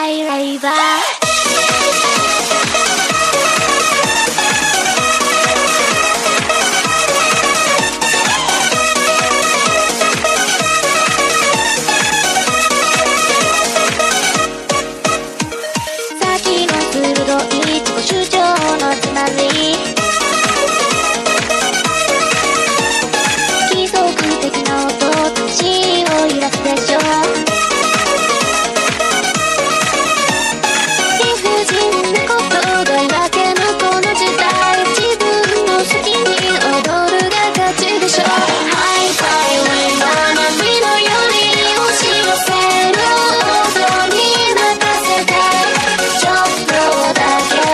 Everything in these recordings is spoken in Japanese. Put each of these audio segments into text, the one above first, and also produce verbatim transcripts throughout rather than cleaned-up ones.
イライバー主張のつまり規則的な音魂を揺らすでしょう理不尽なことだらけのこの時代自分の好きに踊るが勝ちでしょうハイファイウェイの波のように押し寄せる音に任せてちょっとだけ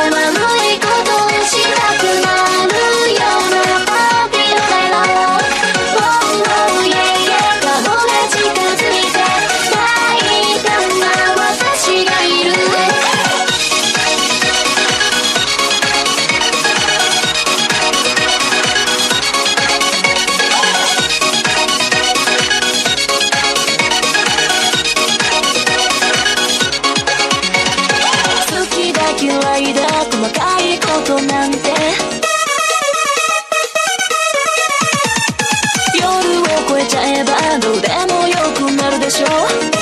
嫌いだ細かいことなんて夜を越えちゃえばどうでもよくなるでしょ